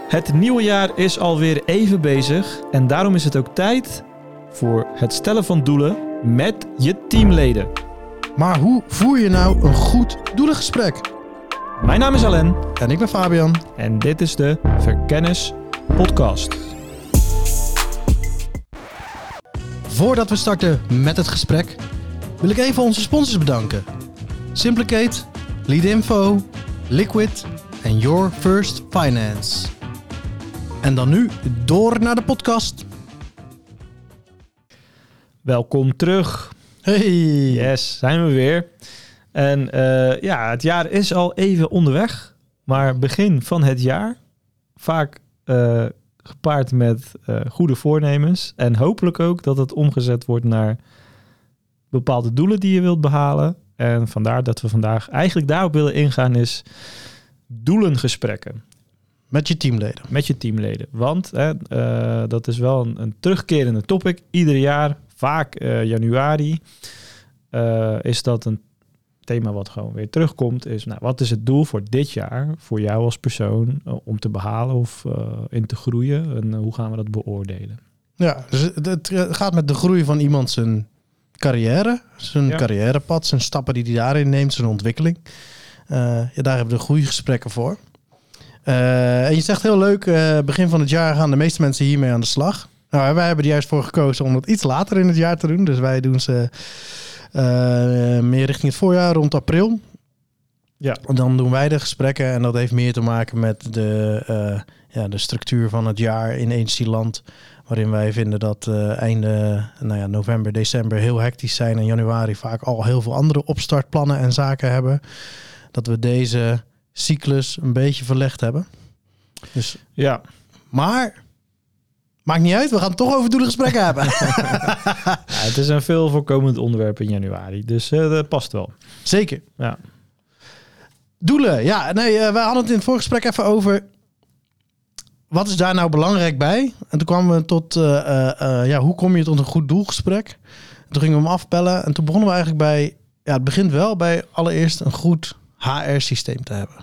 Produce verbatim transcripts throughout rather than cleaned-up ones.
Het nieuwe jaar is alweer even bezig en daarom is het ook tijd voor het stellen van doelen met je teamleden. Maar hoe voer je nou een goed doelengesprek? Mijn naam is Alain En ik ben Fabian. en dit is de Verkennis Podcast. Voordat we starten met het gesprek, wil ik even onze sponsors bedanken. Simplicate, Leadinfo, Liquid en Your First Finance. En dan nu door naar de podcast. Welkom terug. Hey! Yes, zijn we weer. En uh, ja, het jaar is al even onderweg, maar begin van het jaar vaak uh, gepaard met uh, goede voornemens en hopelijk ook dat het omgezet wordt naar bepaalde doelen die je wilt behalen. En vandaar dat we vandaag eigenlijk daarop willen ingaan is doelengesprekken. Met je teamleden. Met je teamleden. Want hè, uh, dat is wel een, een terugkerende topic. Ieder jaar, vaak uh, januari, uh, is dat een thema wat gewoon weer terugkomt. Is, nou, wat is het doel voor dit jaar, voor jou als persoon, uh, om te behalen of uh, in te groeien? En uh, hoe gaan we dat beoordelen? Ja, dus het, het gaat met de groei van iemand zijn carrière, zijn ja. carrièrepad, zijn stappen die hij daarin neemt, zijn ontwikkeling. Uh, ja, daar hebben we de groeigesprekken voor. Uh, en je zegt heel leuk, uh, begin van het jaar gaan de meeste mensen hiermee aan de slag. Nou, wij hebben er juist voor gekozen om dat iets later in het jaar te doen. Dus wij doen ze uh, meer richting het voorjaar, rond april. Ja. En dan doen wij de gesprekken en dat heeft meer te maken met de, uh, ja, de structuur van het jaar in energieland. Waarin wij vinden dat uh, einde nou ja, november, december heel hectisch zijn. En januari vaak al heel veel andere opstartplannen en zaken hebben. Dat we deze cyclus een beetje verlegd hebben. Dus ja. Maar maakt niet uit, we gaan het toch over doelengesprekken hebben. Ja, het is een veel voorkomend onderwerp in januari, dus uh, dat past wel. Zeker. Ja. Doelen, ja, nee, uh, we hadden het in het voorgesprek even over wat is daar nou belangrijk bij? En toen kwamen we tot, uh, uh, uh, ja, hoe kom je tot een goed doelgesprek? En toen gingen we hem afpellen en toen begonnen we eigenlijk bij, ja, het begint wel bij allereerst een goed H R-systeem te hebben.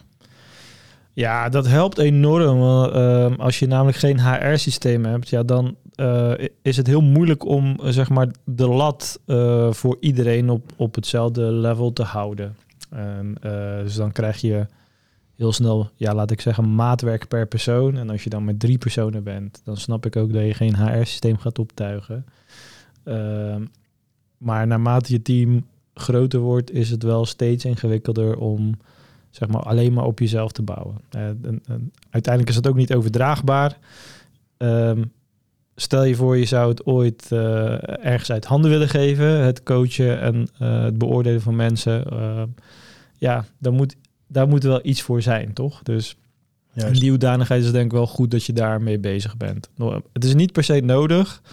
Ja, dat helpt enorm. Uh, als je namelijk geen H R-systeem hebt, ja, dan uh, is het heel moeilijk om uh, zeg maar de lat uh, voor iedereen op, op hetzelfde level te houden. En, uh, dus dan krijg je heel snel, ja, laat ik zeggen, maatwerk per persoon. En als je dan met drie personen bent, dan snap ik ook dat je geen H R-systeem gaat optuigen. Uh, maar naarmate je team groter wordt, is het wel steeds ingewikkelder om zeg maar alleen maar op jezelf te bouwen. Uh, en, en uiteindelijk is het ook niet overdraagbaar. Um, stel je voor, je zou het ooit uh, ergens uit handen willen geven, het coachen en uh, het beoordelen van mensen. Uh, ja, dan moet, daar moet wel iets voor zijn, toch? Dus Juist. In die hoedanigheid is het denk ik wel goed dat je daarmee bezig bent. Het is niet per se nodig,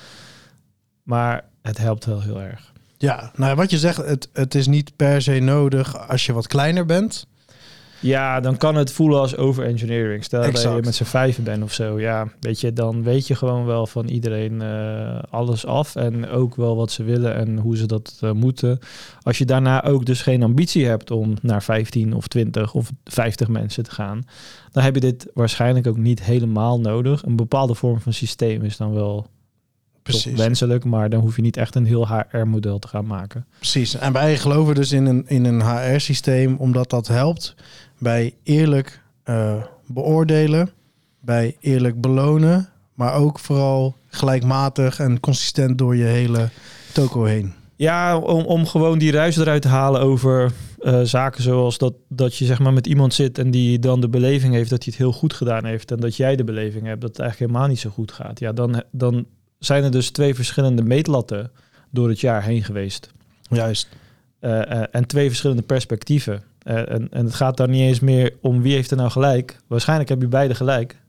maar het helpt wel heel erg. Ja, nou wat je zegt, het, het is niet per se nodig als je wat kleiner bent. Ja, dan kan het voelen als overengineering. Stel exact. dat je met z'n vijven bent of zo. Ja, weet je, dan weet je gewoon wel van iedereen uh, alles af. En ook wel wat ze willen en hoe ze dat uh, moeten. Als je daarna ook dus geen ambitie hebt om naar vijftien of twintig of vijftig mensen te gaan, dan heb je dit waarschijnlijk ook niet helemaal nodig. Een bepaalde vorm van systeem is dan wel Precies. wenselijk, maar dan hoef je niet echt een heel H R-model te gaan maken. Precies. En wij geloven dus in een, in een H R-systeem, omdat dat helpt bij eerlijk uh, beoordelen, bij eerlijk belonen, maar ook vooral gelijkmatig en consistent door je hele toko heen. Ja, om, om gewoon die ruis eruit te halen over uh, zaken zoals dat, dat je zeg maar met iemand zit en die dan de beleving heeft dat hij het heel goed gedaan heeft en dat jij de beleving hebt dat het eigenlijk helemaal niet zo goed gaat. Ja, dan, dan zijn er dus twee verschillende meetlatten door het jaar heen geweest. Juist. Uh, uh, en twee verschillende perspectieven. Uh, en, en het gaat dan niet eens meer om wie heeft er nou gelijk. Waarschijnlijk heb je beide gelijk.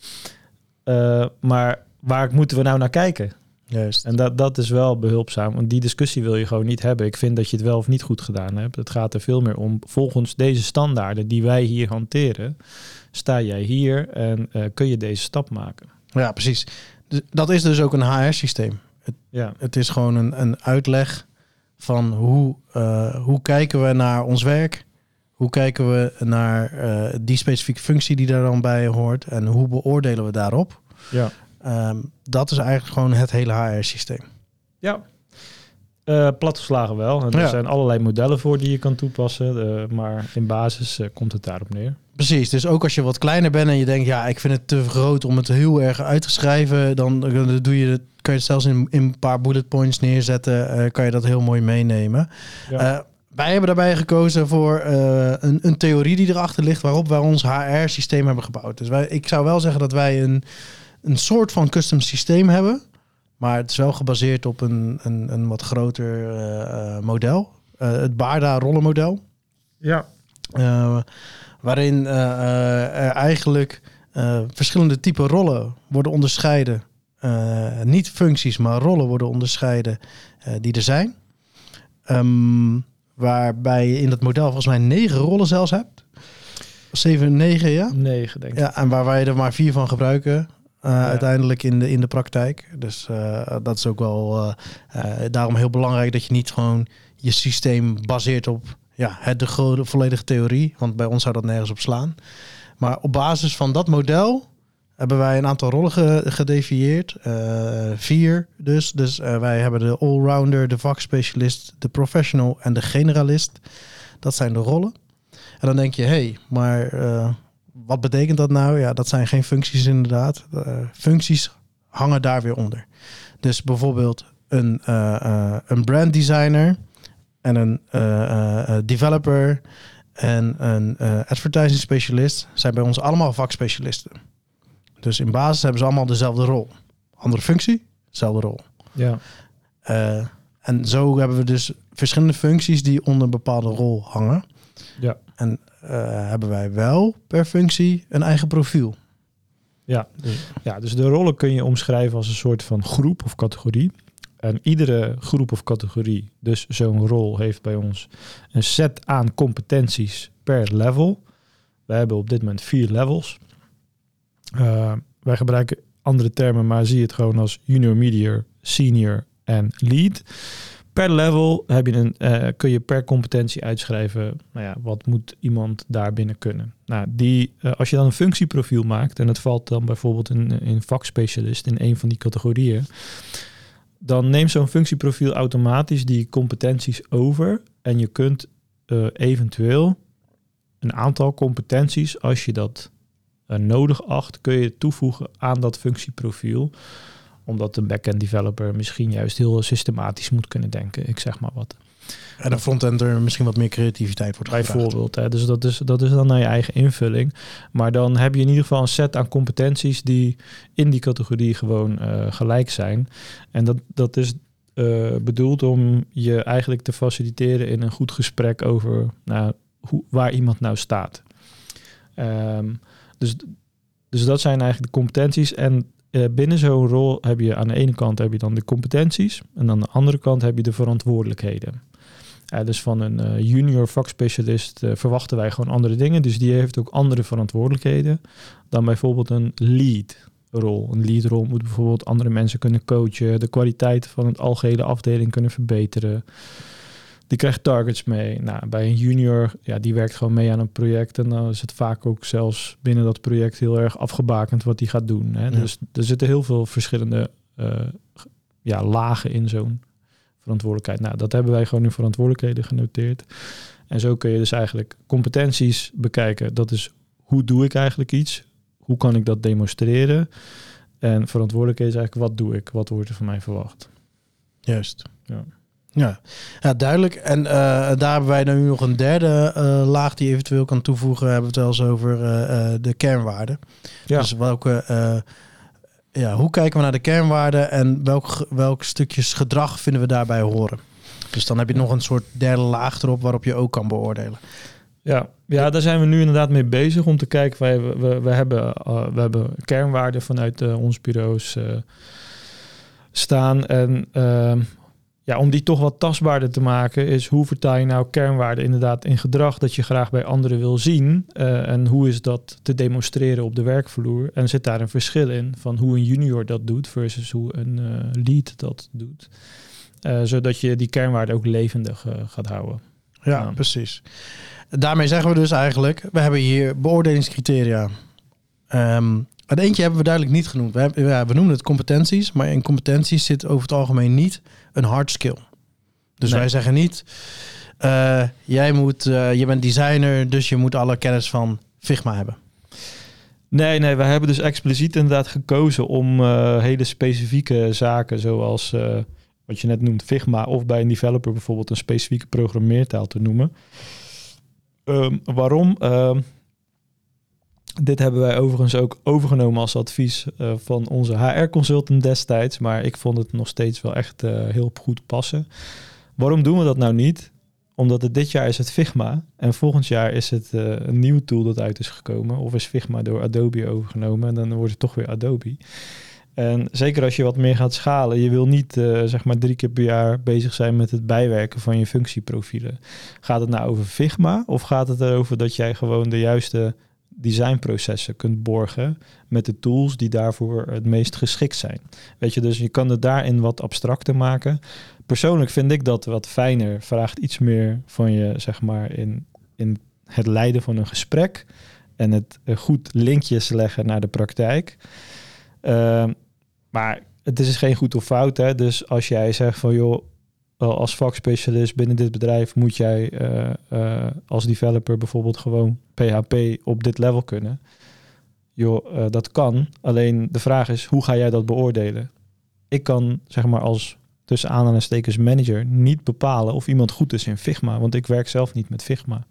Uh, maar waar moeten we nou naar kijken? Juist. En dat, dat is wel behulpzaam. Want die discussie wil je gewoon niet hebben. Ik vind dat je het wel of niet goed gedaan hebt. Het gaat er veel meer om. Volgens deze standaarden die wij hier hanteren, sta jij hier en uh, kun je deze stap maken. Ja, precies. Dat is dus ook een H R-systeem. Het, ja. het is gewoon een, een uitleg van hoe, uh, hoe kijken we naar ons werk. Hoe kijken we naar uh, die specifieke functie die daar dan bij hoort en hoe beoordelen we daarop? Ja. Um, dat is eigenlijk gewoon het hele H R-systeem. Ja. Uh, platgeslagen wel. En er ja. zijn allerlei modellen voor die je kan toepassen. Uh, maar in basis uh, komt het daarop neer. Precies. Dus ook als je wat kleiner bent en je denkt... ja, ik vind het te groot om het heel erg uit te schrijven... dan, dan doe je het, kan je het zelfs in, in een paar bullet points neerzetten. Uh, kan je dat heel mooi meenemen. Ja. Uh, wij hebben daarbij gekozen voor uh, een, een theorie die erachter ligt... waarop wij ons H R-systeem hebben gebouwd. Dus wij, ik zou wel zeggen dat wij een, een soort van custom systeem hebben... Maar het is wel gebaseerd op een, een, een wat groter uh, model. Uh, het Baarda-rollenmodel. Ja. Uh, waarin uh, uh, er eigenlijk uh, verschillende typen rollen worden onderscheiden. Uh, niet functies, maar rollen worden onderscheiden uh, die er zijn. Um, waarbij je in dat model volgens mij negen rollen zelfs hebt. Zeven, negen, ja? Negen, denk ik. Ja, en waar wij er maar vier van gebruiken... Uh, ja. Uiteindelijk in de, in de praktijk. Dus uh, dat is ook wel uh, uh, daarom heel belangrijk dat je niet gewoon je systeem baseert op ja, het de grote volledige theorie. Want bij ons zou dat nergens op slaan. Maar op basis van dat model hebben wij een aantal rollen ge, gedefinieerd. Uh, vier dus. Dus uh, wij hebben de allrounder, de vakspecialist, de professional en de generalist. Dat zijn de rollen. En dan denk je, hé, hey, maar... Uh, wat betekent dat nou? Ja, dat zijn geen functies inderdaad. Uh, functies hangen daar weer onder. Dus bijvoorbeeld een, uh, uh, een brand designer en een uh, uh, developer en een uh, advertising specialist zijn bij ons allemaal vakspecialisten. Dus in basis hebben ze allemaal dezelfde rol. Andere functie, dezelfde rol. Ja. Uh, en zo hebben we dus verschillende functies die onder een bepaalde rol hangen. Ja. En uh, hebben wij wel per functie een eigen profiel. Ja, dus, ja, dus de rollen kun je omschrijven als een soort van groep of categorie. En iedere groep of categorie, dus zo'n rol, heeft bij ons een set aan competenties per level. Wij hebben op dit moment vier levels. Uh, wij gebruiken andere termen, maar zie het gewoon als junior, medior, senior en lead. Per level heb je een, uh, kun je per competentie uitschrijven, nou ja, wat moet iemand daarbinnen kunnen. Nou, die, uh, als je dan een functieprofiel maakt, en het valt dan bijvoorbeeld in, in vakspecialist in een van die categorieën, dan neemt zo'n functieprofiel automatisch die competenties over en je kunt uh, eventueel een aantal competenties, als je dat uh, nodig acht, kun je toevoegen aan dat functieprofiel, omdat een back-end developer misschien juist heel systematisch moet kunnen denken. Ik zeg maar wat. En de frontender misschien wat meer creativiteit wordt gevraagd. Bijvoorbeeld. Hè. Dus dat is, dat is dan naar je eigen invulling. Maar dan heb je in ieder geval een set aan competenties die in die categorie gewoon uh, gelijk zijn. En dat, dat is uh, bedoeld om je eigenlijk te faciliteren in een goed gesprek over nou, hoe, waar iemand nou staat. Um, dus, dus dat zijn eigenlijk de competenties. En Uh, binnen zo'n rol heb je aan de ene kant heb je dan de competenties en aan de andere kant heb je de verantwoordelijkheden. Uh, dus van een uh, junior vakspecialist uh, verwachten wij gewoon andere dingen. Dus die heeft ook andere verantwoordelijkheden dan bijvoorbeeld een lead rol. Een lead rol moet bijvoorbeeld andere mensen kunnen coachen, de kwaliteit van het algehele afdeling kunnen verbeteren. Die krijgt targets mee. Nou, bij een junior, ja, die werkt gewoon mee aan een project. En dan is het vaak ook zelfs binnen dat project heel erg afgebakend wat hij gaat doen. Hè? Ja. Dus er zitten heel veel verschillende uh, ja, lagen in zo'n verantwoordelijkheid. Nou, dat hebben wij gewoon in verantwoordelijkheden genoteerd. En zo kun je dus eigenlijk competenties bekijken. Dat is, hoe doe ik eigenlijk iets? Hoe kan ik dat demonstreren? En verantwoordelijkheid is eigenlijk, wat doe ik? Wat wordt er van mij verwacht? Juist. Ja. Ja. ja, duidelijk. En uh, daar hebben wij nu nog een derde uh, laag die eventueel kan toevoegen. We hebben het wel eens over uh, uh, de kernwaarden. Ja. Dus welke, uh, ja, hoe kijken we naar de kernwaarden en welk, welk stukjes gedrag vinden we daarbij horen? Dus dan heb je nog een soort derde laag erop waarop je ook kan beoordelen. Ja, ja, daar zijn we nu inderdaad mee bezig om te kijken. Wij, we, we, we, hebben, uh, we hebben kernwaarden vanuit uh, ons bureaus uh, staan en uh, ja, om die toch wat tastbaarder te maken is, hoe vertaal je nou kernwaarden inderdaad in gedrag dat je graag bij anderen wil zien uh, en hoe is dat te demonstreren op de werkvloer en zit daar een verschil in van hoe een junior dat doet versus hoe een uh, lead dat doet, uh, zodat je die kernwaarden ook levendig uh, gaat houden. Ja, Ja. precies. Daarmee zeggen we dus eigenlijk, we hebben hier beoordelingscriteria. Um, het eentje hebben we duidelijk niet genoemd. We, hebben, ja, we noemen het competenties, maar in competenties zit over het algemeen niet een hard skill. Dus Nee. wij zeggen niet, uh, jij moet, uh, je bent designer, dus je moet alle kennis van Figma hebben. Nee, nee, we hebben dus expliciet inderdaad gekozen om uh, hele specifieke zaken, zoals uh, wat je net noemt, Figma, of bij een developer bijvoorbeeld een specifieke programmeertaal te noemen. Um, waarom? Um, dit hebben wij overigens ook overgenomen als advies uh, van onze H R-consultant destijds, maar ik vond het nog steeds wel echt uh, heel goed passen. Waarom doen we dat nou niet? Omdat het dit jaar is het Figma en volgend jaar is het uh, een nieuw tool dat uit is gekomen. Of is Figma door Adobe overgenomen en dan wordt het toch weer Adobe. En zeker als je wat meer gaat schalen, je wil niet uh, zeg maar drie keer per jaar bezig zijn met het bijwerken van je functieprofielen. Gaat het nou over Figma of gaat het erover dat jij gewoon de juiste designprocessen kunt borgen met de tools die daarvoor het meest geschikt zijn? Weet je, dus je kan het daarin wat abstracter maken. Persoonlijk vind ik dat wat fijner, vraagt iets meer van je, zeg maar, in, in het leiden van een gesprek en het uh, goed linkjes leggen naar de praktijk. Uh, maar het is geen goed of fout, hè? Dus als jij zegt van joh, als vakspecialist binnen dit bedrijf moet jij uh, uh, als developer bijvoorbeeld gewoon P H P op dit level kunnen. Joh, uh, dat kan. Alleen de vraag is, hoe ga jij dat beoordelen? Ik kan, zeg maar, als tussen aanhalingstekens manager niet bepalen of iemand goed is in Figma, want ik werk zelf niet met Figma.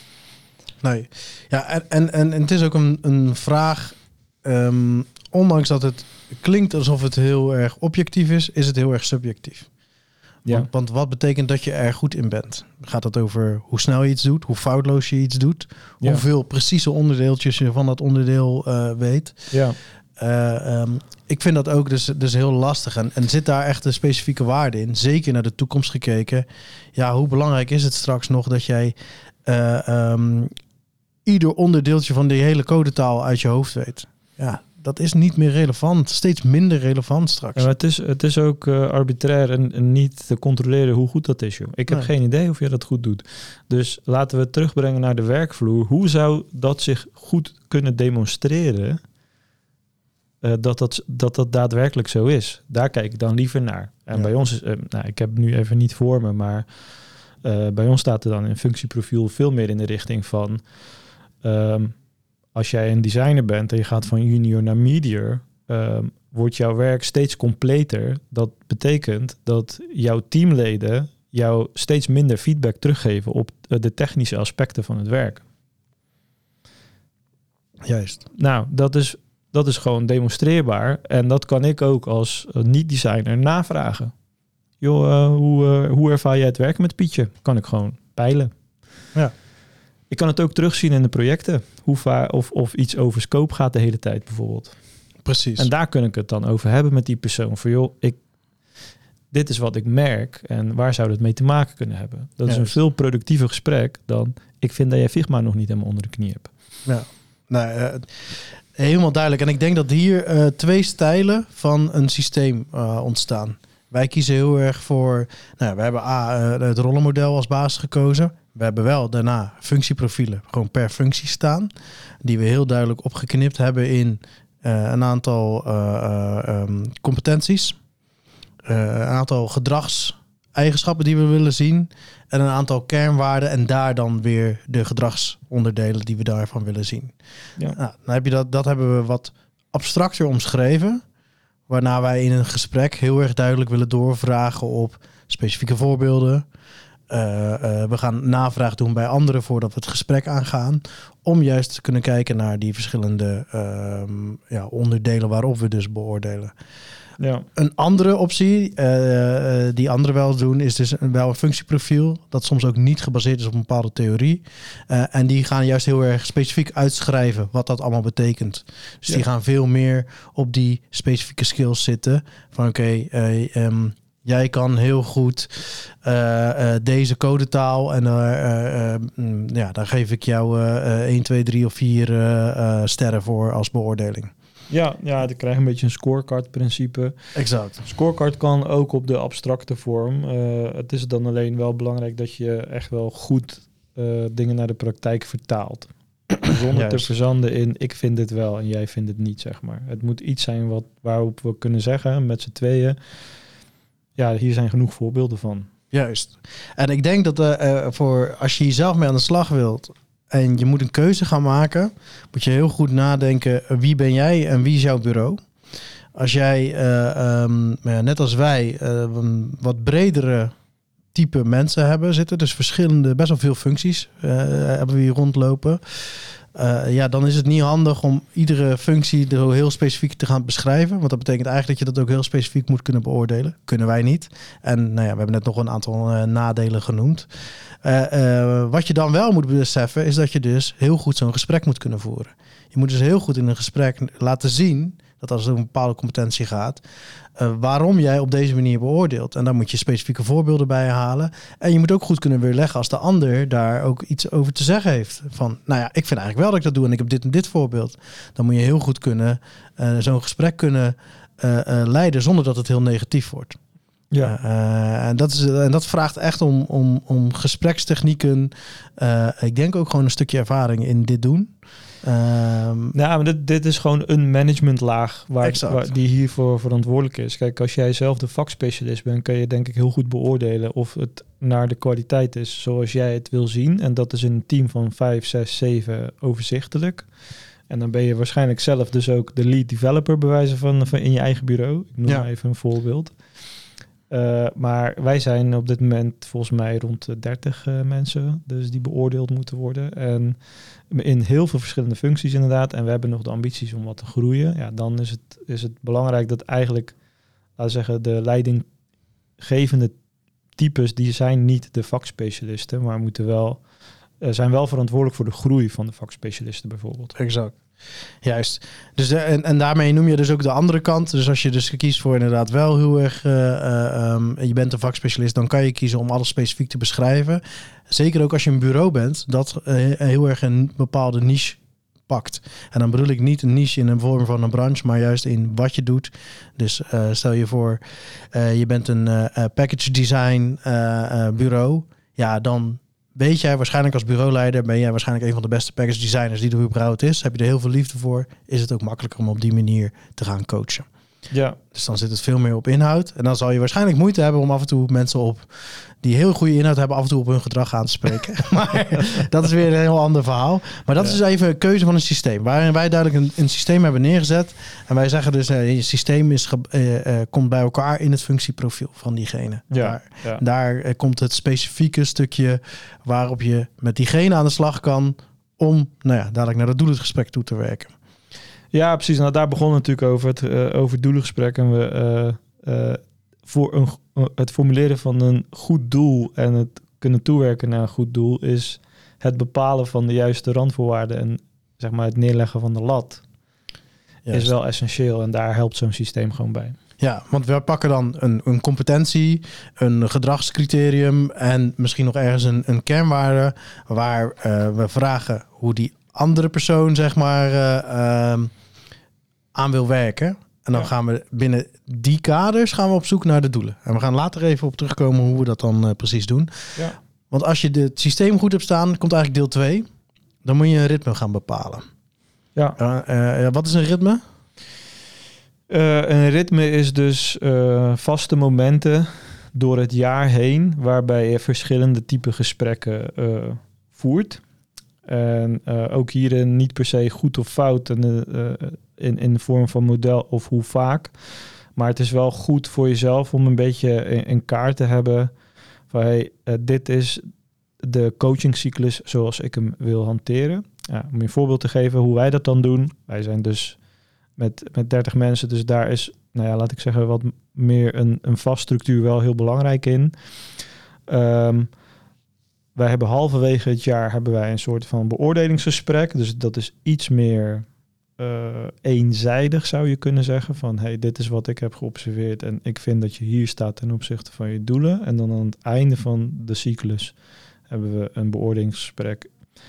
Nee. Ja, en, en, en, en het is ook een, een vraag, um, ondanks dat het klinkt alsof het heel erg objectief is, is het heel erg subjectief. Ja. Want, want wat betekent dat je er goed in bent? Gaat het over hoe snel je iets doet, hoe foutloos je iets doet, Ja. hoeveel precieze onderdeeltjes je van dat onderdeel uh, weet? Ja. Uh, um, ik vind dat ook dus, dus heel lastig. En, en zit daar echt een specifieke waarde in? Zeker naar de toekomst gekeken. Ja, hoe belangrijk is het straks nog dat jij uh, um, ieder onderdeeltje van die hele codetaal uit je hoofd weet? Ja, dat is niet meer relevant. Steeds minder relevant straks. Ja, maar het is, het is ook uh, arbitrair en, en niet te controleren hoe goed dat is, joh. Ik heb Nee. geen idee of je dat goed doet. Dus laten we het terugbrengen naar de werkvloer. Hoe zou dat zich goed kunnen demonstreren uh, dat, dat, dat dat daadwerkelijk zo is? Daar kijk ik dan liever naar. En Ja. bij ons is, uh, nou, ik heb het nu even niet voor me, maar uh, bij ons staat er dan in functieprofiel veel meer in de richting van Um, als jij een designer bent en je gaat van junior naar medior, um, wordt jouw werk steeds completer. Dat betekent dat jouw teamleden jou steeds minder feedback teruggeven op de technische aspecten van het werk. Juist. Nou, dat is, dat is gewoon demonstreerbaar. En dat kan ik ook als niet-designer navragen. Joh, uh, hoe, uh, hoe ervaar jij het werken met Pietje? Kan ik gewoon peilen. Ja. Ik kan het ook terugzien in de projecten. Hoe vaar, of, of iets over scope gaat de hele tijd bijvoorbeeld. Precies. En daar kan ik het dan over hebben met die persoon. Voor joh, ik, dit is wat ik merk en waar zou het mee te maken kunnen hebben? Dat is Juist. een veel productiever gesprek dan ik vind dat jij Figma nog niet helemaal onder de knie hebt. Ja, nou, uh, helemaal duidelijk. En ik denk dat hier uh, twee stijlen van een systeem uh, ontstaan. Wij kiezen heel erg voor, nou ja, we hebben A, uh, het rollenmodel als basis gekozen. We hebben wel daarna functieprofielen gewoon per functie staan, die we heel duidelijk opgeknipt hebben in uh, een aantal uh, uh, um, competenties, uh, een aantal gedragseigenschappen die we willen zien en een aantal kernwaarden en daar dan weer de gedragsonderdelen die we daarvan willen zien. Ja. Nou, dan heb je dat, dat hebben we wat abstracter omschreven, waarna wij in een gesprek heel erg duidelijk willen doorvragen op specifieke voorbeelden. Uh, uh, we gaan navraag doen bij anderen voordat we het gesprek aangaan, om juist te kunnen kijken naar die verschillende uh, ja, onderdelen waarop we dus beoordelen. Ja. Een andere optie, uh, uh, die anderen wel doen, is dus een, wel een functieprofiel, dat soms ook niet gebaseerd is op een bepaalde theorie. Uh, en die gaan juist heel erg specifiek uitschrijven wat dat allemaal betekent. Dus Ja. die gaan veel meer op die specifieke skills zitten. Van oké, okay, uh, um, jij kan heel goed uh, uh, deze codetaal en uh, uh, uh, ja, daar geef ik jou uh, uh, één, twee, drie of vier uh, uh, sterren voor als beoordeling. Ja, ja, dan krijg je een beetje een scorecard-principe. Exact. Scorecard kan ook op de abstracte vorm. Uh, het is dan alleen wel belangrijk dat je echt wel goed uh, dingen naar de praktijk vertaalt. Zonder Juist. te verzanden in ik vind dit wel en jij vindt het niet, zeg maar. Het moet iets zijn wat, waarop we kunnen zeggen met z'n tweeën. Ja, hier zijn genoeg voorbeelden van. Juist. En ik denk dat uh, uh, voor als je hier zelf mee aan de slag wilt en je moet een keuze gaan maken, moet je heel goed nadenken, wie ben jij en wie is jouw bureau? Als jij, uh, um, net als wij, uh, een wat bredere type mensen hebben zitten, dus verschillende, best wel veel functies uh, hebben we hier rondlopen. Uh, ja, dan is het niet handig om iedere functie er heel specifiek te gaan beschrijven. Want dat betekent eigenlijk dat je dat ook heel specifiek moet kunnen beoordelen. Kunnen wij niet. En nou ja, we hebben net nog een aantal uh, nadelen genoemd. Uh, uh, wat je dan wel moet beseffen is dat je dus heel goed zo'n gesprek moet kunnen voeren. Je moet dus heel goed in een gesprek laten zien dat als het om een bepaalde competentie gaat, uh, waarom jij op deze manier beoordeelt. En daar moet je specifieke voorbeelden bij halen. En je moet ook goed kunnen weerleggen als de ander daar ook iets over te zeggen heeft. Van, nou ja, ik vind eigenlijk wel dat ik dat doe en ik heb dit en dit voorbeeld. Dan moet je heel goed kunnen uh, zo'n gesprek kunnen uh, uh, leiden zonder dat het heel negatief wordt. Ja. Uh, en, dat is, en dat vraagt echt om, om, om gesprekstechnieken. Uh, ik denk ook gewoon een stukje ervaring in dit doen. Um, nou, maar dit, dit is gewoon een managementlaag waar, waar die hiervoor verantwoordelijk is. Kijk, als jij zelf de vakspecialist bent, kan je denk ik heel goed beoordelen of het naar de kwaliteit is zoals jij het wil zien. En dat is in een team van vijf, zes, zeven overzichtelijk. En dan ben je waarschijnlijk zelf dus ook de lead developer bewijzen van, van in je eigen bureau. Ik noem ja. maar even een voorbeeld. Uh, maar wij zijn op dit moment volgens mij rond de dertig uh, mensen, dus die beoordeeld moeten worden. En in heel veel verschillende functies inderdaad. En we hebben nog de ambities om wat te groeien. Ja, dan is het, is het belangrijk dat eigenlijk, laten we zeggen, de leidinggevende types, die zijn niet de vakspecialisten, maar moeten wel, uh, zijn wel verantwoordelijk voor de groei van de vakspecialisten bijvoorbeeld. Exact. Juist. Dus de, en, en daarmee noem je dus ook de andere kant. Dus als je dus kiest voor inderdaad wel heel erg, uh, uh, um, je bent een vakspecialist, dan kan je kiezen om alles specifiek te beschrijven. Zeker ook als je een bureau bent, dat uh, heel erg een bepaalde niche pakt. En dan bedoel ik niet een niche in een vorm van een branche, maar juist in wat je doet. Dus uh, stel je voor, uh, je bent een uh, package design uh, uh, bureau. Ja, dan weet jij waarschijnlijk als bureauleider, ben jij waarschijnlijk een van de beste package designers die er überhaupt is. Heb je er heel veel liefde voor, is het ook makkelijker om op die manier te gaan coachen. Ja. Dus dan zit het veel meer op inhoud. En dan zal je waarschijnlijk moeite hebben om af en toe mensen op die heel goede inhoud hebben, af en toe op hun gedrag aan te spreken. Maar dat is weer een heel ander verhaal. Maar dat ja. is dus even een keuze van een systeem. Waarin wij duidelijk een, een systeem hebben neergezet. En wij zeggen dus, uh, je systeem is ge, uh, uh, komt bij elkaar in het functieprofiel van diegene. Ja. Daar, Ja. daar uh, komt het specifieke stukje waarop je met diegene aan de slag kan om, nou ja, dadelijk naar het doelengesprek toe te werken. Ja, precies. Nou, daar begon het natuurlijk over het, uh, over het doelengesprek. En we uh, uh, voor een, uh, het formuleren van een goed doel en het kunnen toewerken naar een goed doel is het bepalen van de juiste randvoorwaarden en zeg maar het neerleggen van de lat. Juist. Is wel essentieel en daar helpt zo'n systeem gewoon bij. Ja, want we pakken dan een, een competentie, een gedragscriterium en misschien nog ergens een, een kernwaarde waar uh, we vragen hoe die andere persoon zeg maar uh, uh, aan wil werken. En dan ja. gaan we binnen die kaders gaan we op zoek naar de doelen. En we gaan later even op terugkomen hoe we dat dan uh, precies doen. Ja. Want als je het systeem goed hebt staan, komt eigenlijk deel twee. Dan moet je een ritme gaan bepalen. Ja. Uh, uh, wat is een ritme? Uh, een ritme is dus uh, vaste momenten door het jaar heen waarbij je verschillende type gesprekken uh, voert. En uh, ook hierin niet per se goed of fout in de, uh, in, in de vorm van model of hoe vaak. Maar het is wel goed voor jezelf om een beetje in, in kaart te hebben van hey, uh, dit is de coachingcyclus zoals ik hem wil hanteren. Ja, om je een voorbeeld te geven hoe wij dat dan doen. Wij zijn dus met, met dertig mensen, dus daar is, nou ja, laat ik zeggen, wat meer een, een vast structuur wel heel belangrijk in. Um, Wij hebben halverwege het jaar hebben wij een soort van beoordelingsgesprek. Dus dat is iets meer uh, eenzijdig, zou je kunnen zeggen. Van, hey, dit is wat ik heb geobserveerd en ik vind dat je hier staat ten opzichte van je doelen. En dan aan het einde van de cyclus hebben we een beoordelingsgesprek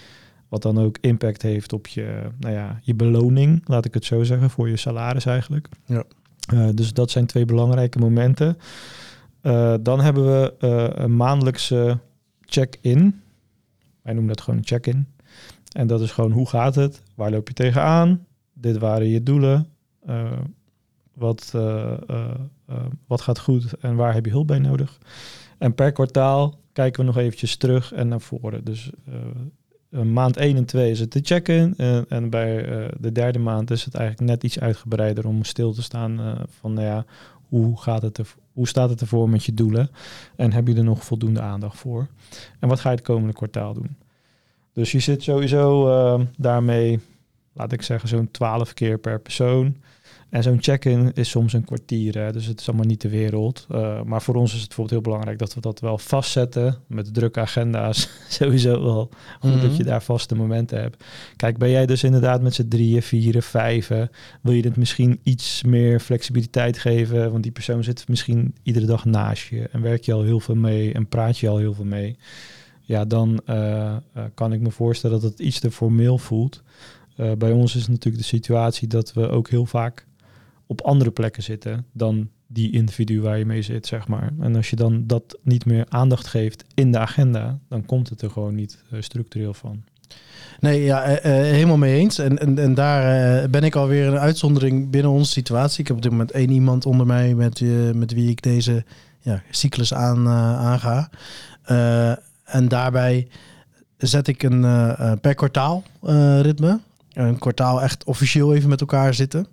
Wat dan ook impact heeft op je, nou ja, je beloning, laat ik het zo zeggen, voor je salaris eigenlijk. Ja. Uh, dus dat zijn twee belangrijke momenten. Uh, dan hebben we uh, een maandelijkse check-in. Wij noemen dat gewoon een check-in. En dat is gewoon, hoe gaat het? Waar loop je tegenaan? Dit waren je doelen. Uh, wat, uh, uh, uh, wat gaat goed en waar heb je hulp bij nodig? En per kwartaal kijken we nog eventjes terug en naar voren. Dus uh, maand één en twee is het de check-in. Uh, en bij uh, de derde maand is het eigenlijk net iets uitgebreider om stil te staan uh, van, nou ja, hoe gaat het er, hoe staat het ervoor met je doelen? En heb je er nog voldoende aandacht voor? En wat ga je het komende kwartaal doen? Dus je zit sowieso uh, daarmee, laat ik zeggen, zo'n twaalf keer per persoon. En zo'n check-in is soms een kwartier, hè? Dus het is allemaal niet de wereld. Uh, maar voor ons is het bijvoorbeeld heel belangrijk dat we dat wel vastzetten. Met drukke agenda's sowieso wel. Mm-hmm. Dat je daar vaste momenten hebt. Kijk, ben jij dus inderdaad met z'n drieën, vieren, vijven. Wil je het misschien iets meer flexibiliteit geven? Want die persoon zit misschien iedere dag naast je. En werk je al heel veel mee en praat je al heel veel mee. Ja, dan uh, uh, kan ik me voorstellen dat het iets te formeel voelt. Uh, bij ons is natuurlijk de situatie dat we ook heel vaak op andere plekken zitten dan die individu waar je mee zit, zeg maar. En als je dan dat niet meer aandacht geeft in de agenda, dan komt het er gewoon niet uh, structureel van. Nee, ja, uh, uh, helemaal mee eens. En, en, en daar uh, ben ik alweer een uitzondering binnen onze situatie. Ik heb op dit moment één iemand onder mij met, uh, met wie ik deze ja, cyclus aan, uh, aanga. Uh, en daarbij zet ik een uh, per kwartaal uh, ritme. Een kwartaal echt officieel even met elkaar zitten.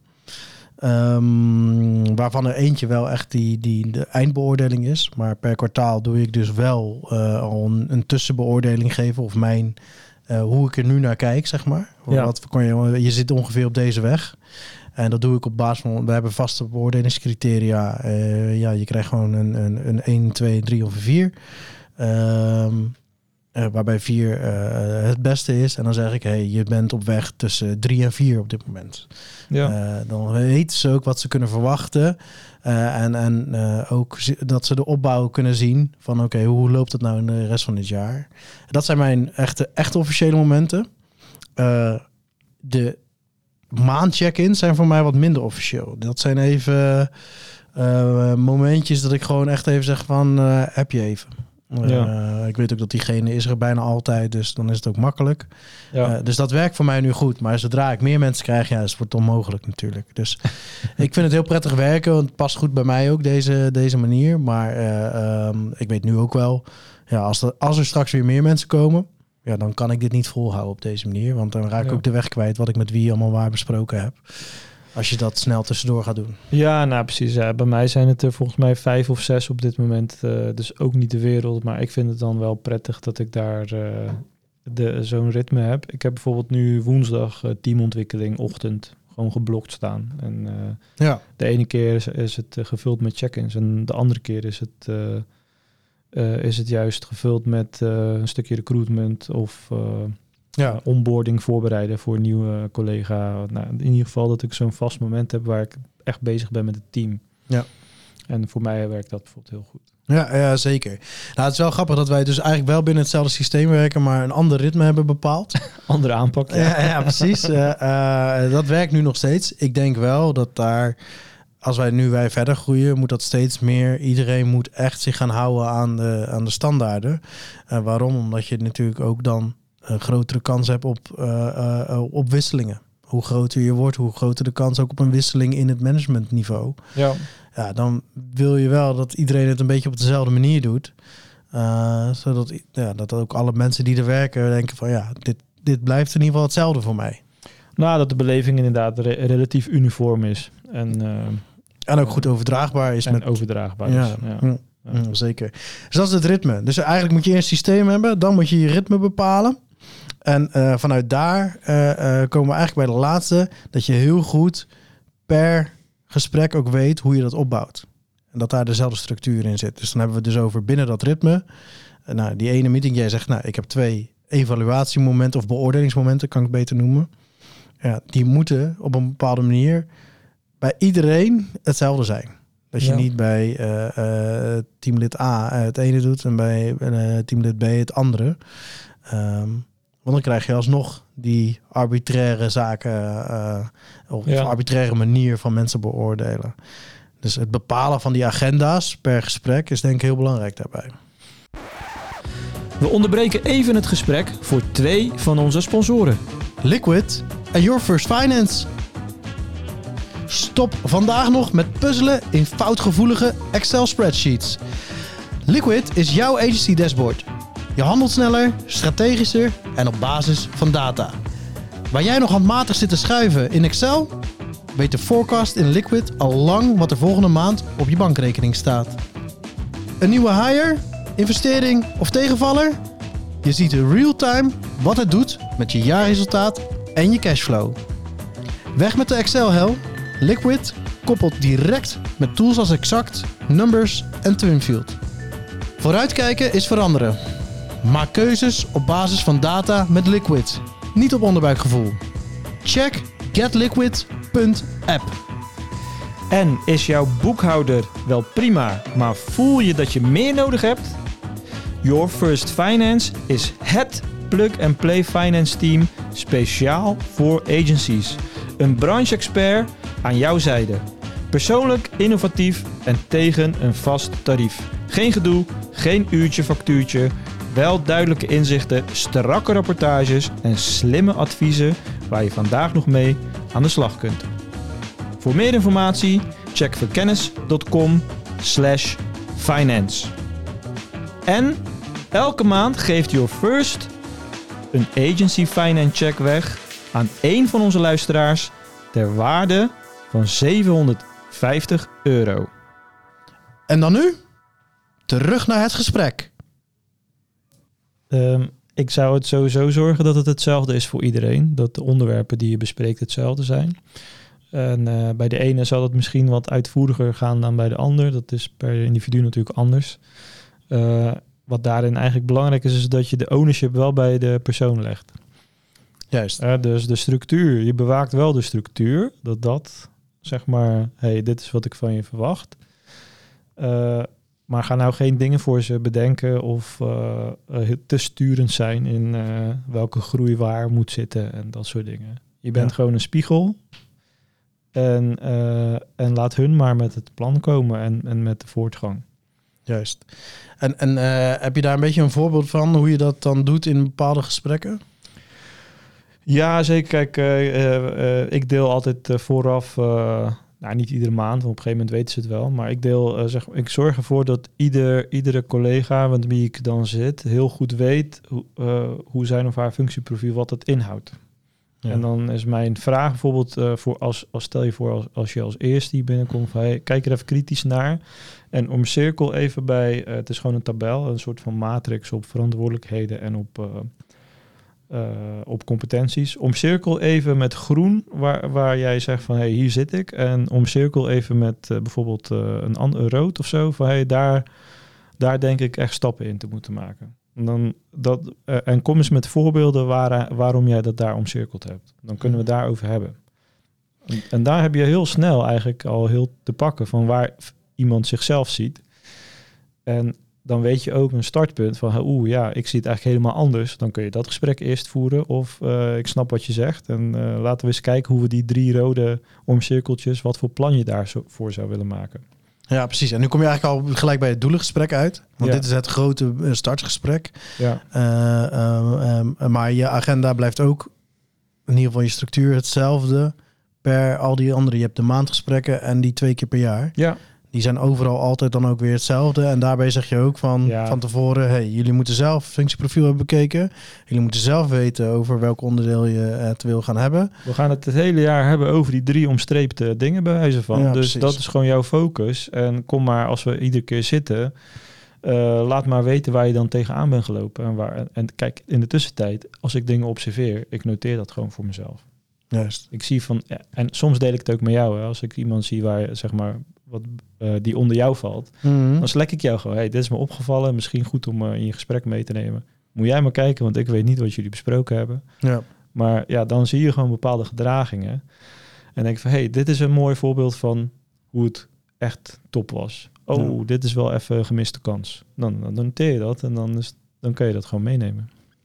Um, waarvan er eentje wel echt die, die de eindbeoordeling is. Maar per kwartaal doe ik dus wel uh, al een, een tussenbeoordeling geven. Of mijn, uh, hoe ik er nu naar kijk, zeg maar. Ja. Wat, je, je zit ongeveer op deze weg. En dat doe ik op basis van, we hebben vaste beoordelingscriteria. Uh, ja, je krijgt gewoon een, een, een één, twee, drie of een vier. Um, Uh, waarbij vier uh, het beste is. En dan zeg ik, hey, je bent op weg tussen drie en vier op dit moment. Ja. Uh, dan weten ze ook wat ze kunnen verwachten. Uh, en en uh, ook dat ze de opbouw kunnen zien van oké, okay, hoe loopt het nou in de rest van dit jaar? Dat zijn mijn echte, echte officiële momenten. Uh, de maandcheck-ins zijn voor mij wat minder officieel. Dat zijn even uh, momentjes dat ik gewoon echt even zeg van uh, heb je even. Ja. Uh, ik weet ook dat diegene is er bijna altijd, dus dan is het ook makkelijk. Ja. Uh, dus dat werkt voor mij nu goed. Maar zodra ik meer mensen krijg, ja, het wordt onmogelijk natuurlijk. Dus ik vind het heel prettig werken, want het past goed bij mij ook, deze, deze manier. Maar uh, um, ik weet nu ook wel, ja, als, er, als er straks weer meer mensen komen, ja, dan kan ik dit niet volhouden op deze manier. Want dan raak ik ja. ook de weg kwijt wat ik met wie allemaal waar besproken heb. Als je dat snel tussendoor gaat doen. Ja, nou precies. Ja. Bij mij zijn het er volgens mij vijf of zes op dit moment. Uh, dus ook niet de wereld. Maar ik vind het dan wel prettig dat ik daar uh, de, zo'n ritme heb. Ik heb bijvoorbeeld nu woensdag uh, teamontwikkeling ochtend gewoon geblokt staan. En uh, ja. de ene keer is, is het uh, gevuld met check-ins. En de andere keer is het, uh, uh, is het juist gevuld met uh, een stukje recruitment of... Uh, Ja. Uh, onboarding voorbereiden voor een nieuwe collega. Nou, in ieder geval dat ik zo'n vast moment heb waar ik echt bezig ben met het team. Ja. En voor mij werkt dat bijvoorbeeld heel goed. Ja, ja zeker. Nou, het is wel grappig dat wij dus eigenlijk wel binnen hetzelfde systeem werken, maar een ander ritme hebben bepaald. Andere aanpak. Ja, ja, ja precies. uh, uh, dat werkt nu nog steeds. Ik denk wel dat daar, als wij nu wij verder groeien, moet dat steeds meer. Iedereen moet echt zich gaan houden aan de, aan de standaarden. Uh, waarom? Omdat je natuurlijk ook dan een grotere kans hebt op, uh, uh, op wisselingen. Hoe groter je wordt, hoe groter de kans ook op een wisseling in het managementniveau. Ja. Ja, dan wil je wel dat iedereen het een beetje op dezelfde manier doet. Uh, zodat ja, dat ook alle mensen die er werken denken van ja, dit, dit blijft in ieder geval hetzelfde voor mij. Nou, dat de beleving inderdaad re- relatief uniform is. En, uh, en ook goed overdraagbaar is. En met, overdraagbaar ja, is, ja. ja. Ja. Ja, zeker. Dus dat is het ritme. Dus eigenlijk moet je eerst systeem hebben, dan moet je je ritme bepalen. En uh, vanuit daar uh, uh, komen we eigenlijk bij de laatste. Dat je heel goed per gesprek ook weet hoe je dat opbouwt. En dat daar dezelfde structuur in zit. Dus dan hebben we het dus over binnen dat ritme. Uh, nou, die ene meeting, jij zegt, nou, ik heb twee evaluatiemomenten of beoordelingsmomenten, kan ik beter noemen. Ja, die moeten op een bepaalde manier bij iedereen hetzelfde zijn. Dat je ja. niet bij uh, uh, teamlid A het ene doet en bij uh, teamlid B het andere. Um, Want dan krijg je alsnog die arbitraire zaken uh, of Ja. arbitraire manier van mensen beoordelen. Dus het bepalen van die agenda's per gesprek is denk ik heel belangrijk daarbij. We onderbreken even het gesprek voor twee van onze sponsoren. Liquid en Your First Finance. Stop vandaag nog met puzzelen in foutgevoelige Excel spreadsheets. Liquid is jouw agency dashboard. Je handelt sneller, strategischer en op basis van data. Waar jij nog handmatig zit te schuiven in Excel, weet de forecast in Liquid al lang wat er volgende maand op je bankrekening staat. Een nieuwe hire, investering of tegenvaller? Je ziet in real time wat het doet met je jaarresultaat en je cashflow. Weg met de Excel-hel. Liquid koppelt direct met tools als Exact, Numbers en Twinfield. Vooruitkijken is veranderen. Maak keuzes op basis van data met Liquid, niet op onderbuikgevoel. Check getliquid punt app. En is jouw boekhouder wel prima, maar voel je dat je meer nodig hebt? Your First Finance is het plug-and-play finance team speciaal voor agencies. Een branche-expert aan jouw zijde. Persoonlijk, innovatief en tegen een vast tarief. Geen gedoe, geen uurtje factuurtje. Wel duidelijke inzichten, strakke rapportages en slimme adviezen waar je vandaag nog mee aan de slag kunt. Voor meer informatie check verkennis punt com slash finance. En elke maand geeft Your First een agency finance check weg aan één van onze luisteraars ter waarde van zevenhonderdvijftig euro. En dan nu? Terug naar het gesprek. Um, ik zou het sowieso zorgen dat het hetzelfde is voor iedereen. Dat de onderwerpen die je bespreekt hetzelfde zijn. En uh, bij de ene zal het misschien wat uitvoeriger gaan dan bij de ander. Dat is per individu natuurlijk anders. Uh, wat daarin eigenlijk belangrijk is, is dat je de ownership wel bij de persoon legt. Juist. Uh, dus de structuur, je bewaakt wel de structuur. Dat dat, zeg maar, hey, dit is wat ik van je verwacht. Uh, maar ga nou geen dingen voor ze bedenken of uh, uh, te sturend zijn in uh, welke groei waar moet zitten en dat soort dingen. Je bent ja. gewoon een spiegel en, uh, en laat hun maar met het plan komen en, en met de voortgang. Juist. En, en uh, heb je daar een beetje een voorbeeld van hoe je dat dan doet in bepaalde gesprekken? Ja, zeker. Kijk, uh, uh, uh, ik deel altijd uh, vooraf... Uh, Nou, niet iedere maand, want op een gegeven moment weten ze het wel. Maar ik deel, uh, zeg, ik zorg ervoor dat ieder, iedere collega met wie ik dan zit heel goed weet hoe, uh, hoe zijn of haar functieprofiel, wat het inhoudt. Ja. En dan is mijn vraag bijvoorbeeld, uh, voor als, als stel je voor als, als je als eerste hier binnenkomt, van, hey, kijk er even kritisch naar en omcirkel even bij, uh, het is gewoon een tabel, een soort van matrix op verantwoordelijkheden en op... Uh, Uh, op competenties. Omcirkel even met groen, waar, waar jij zegt van, hey, hier zit ik. En omcirkel even met uh, bijvoorbeeld uh, een ander rood of zo. Van, hey, daar, daar denk ik echt stappen in te moeten maken. En, dan dat, uh, en kom eens met voorbeelden waar, waarom jij dat daar omcirkeld hebt. Dan kunnen we daarover hebben. En, en daar heb je heel snel eigenlijk al heel te pakken van waar iemand zichzelf ziet. En dan weet je ook een startpunt van, oeh ja, ik zie het eigenlijk helemaal anders. Dan kun je dat gesprek eerst voeren. Of uh, ik snap wat je zegt. En uh, laten we eens kijken hoe we die drie rode omcirkeltjes, wat voor plan je daarvoor zou willen maken. Ja, precies. En nu kom je eigenlijk al gelijk bij het doelengesprek uit. Want ja. dit is het grote startgesprek. Ja. Uh, uh, um, maar je agenda blijft ook, in ieder geval je structuur, hetzelfde per al die andere. Je hebt de maandgesprekken en die twee keer per jaar. Ja. Die zijn overal altijd dan ook weer hetzelfde. En daarbij zeg je ook van, ja. van tevoren, hey, jullie moeten zelf functieprofiel hebben bekeken. Jullie moeten zelf weten over welk onderdeel je het wil gaan hebben. We gaan het het hele jaar hebben over die drie omstreepte dingen bij wijze van. Ja, dus precies. Dat is gewoon jouw focus. En kom maar, als we iedere keer zitten, uh, laat maar weten waar je dan tegenaan bent gelopen. En, waar, en kijk, in de tussentijd, als ik dingen observeer, ik noteer dat gewoon voor mezelf. Juist. Ik zie van, ja, en soms deel ik het ook met jou. Hè, als ik iemand zie waar, zeg maar, wat uh, die onder jou valt, mm-hmm. dan slek ik jou gewoon. Hey, dit is me opgevallen. Misschien goed om uh, in je gesprek mee te nemen. Moet jij maar kijken, want ik weet niet wat jullie besproken hebben. Ja. Maar ja, dan zie je gewoon bepaalde gedragingen. En denk van, hey, dit is een mooi voorbeeld van hoe het echt top was. Oh, ja. Dit is wel even een gemiste kans. Dan, dan noteer je dat en dan, is, dan kun je dat gewoon meenemen.